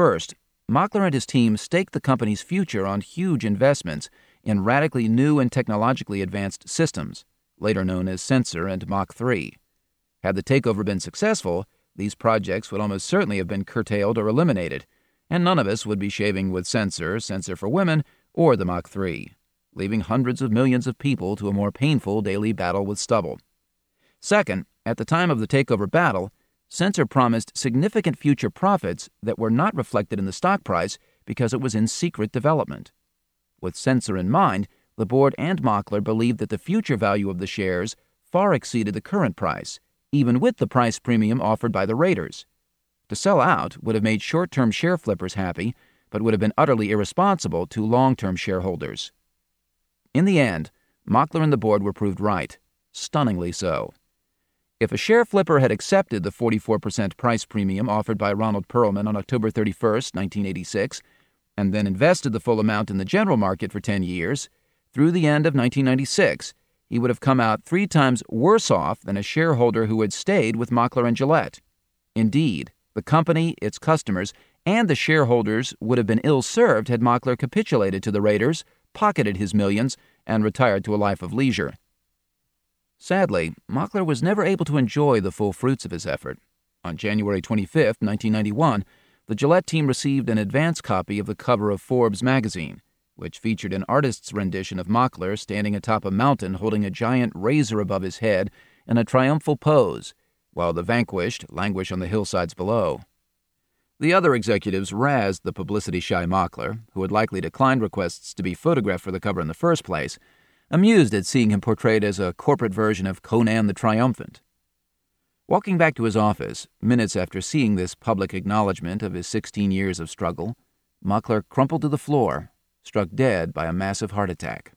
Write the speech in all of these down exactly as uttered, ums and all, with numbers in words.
First, Mockler and his team staked the company's future on huge investments in radically new and technologically advanced systems, later known as Sensor and Mach three. Had the takeover been successful, these projects would almost certainly have been curtailed or eliminated, and none of us would be shaving with Sensor, Sensor for Women, or the Mach three, leaving hundreds of millions of people to a more painful daily battle with stubble. Second, at the time of the takeover battle, Sensor promised significant future profits that were not reflected in the stock price because it was in secret development. With Sensor in mind, the board and Mockler believed that the future value of the shares far exceeded the current price, even with the price premium offered by the Raiders. To sell out would have made short-term share flippers happy, but would have been utterly irresponsible to long-term shareholders. In the end, Mockler and the board were proved right, stunningly so. If a share flipper had accepted the forty-four percent price premium offered by Ronald Perelman on October thirty-first, nineteen eighty-six, and then invested the full amount in the general market for ten years, through the end of nineteen ninety-six, he would have come out three times worse off than a shareholder who had stayed with Mockler and Gillette. Indeed, the company, its customers, and the shareholders would have been ill-served had Mockler capitulated to the Raiders, pocketed his millions, and retired to a life of leisure. Sadly, Mockler was never able to enjoy the full fruits of his effort. On January twenty-fifth, nineteen ninety-one, the Gillette team received an advance copy of the cover of Forbes magazine, which featured an artist's rendition of Mockler standing atop a mountain holding a giant razor above his head in a triumphal pose, while the vanquished languish on the hillsides below. The other executives razzed the publicity-shy Mockler, who had likely declined requests to be photographed for the cover in the first place, amused at seeing him portrayed as a corporate version of Conan the Triumphant. Walking back to his office, minutes after seeing this public acknowledgement of his sixteen years of struggle, Mockler crumpled to the floor, struck dead by a massive heart attack.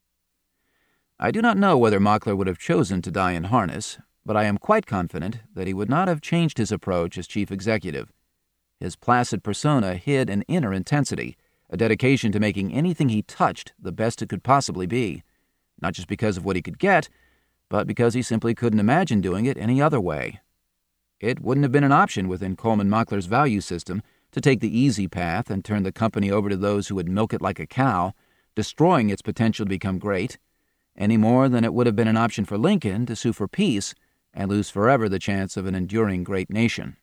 I do not know whether Mockler would have chosen to die in harness, but I am quite confident that he would not have changed his approach as chief executive. His placid persona hid an inner intensity, a dedication to making anything he touched the best it could possibly be, not just because of what he could get, but because he simply couldn't imagine doing it any other way. It wouldn't have been an option within Coleman Mockler's value system to take the easy path and turn the company over to those who would milk it like a cow, destroying its potential to become great, any more than it would have been an option for Lincoln to sue for peace and lose forever the chance of an enduring great nation.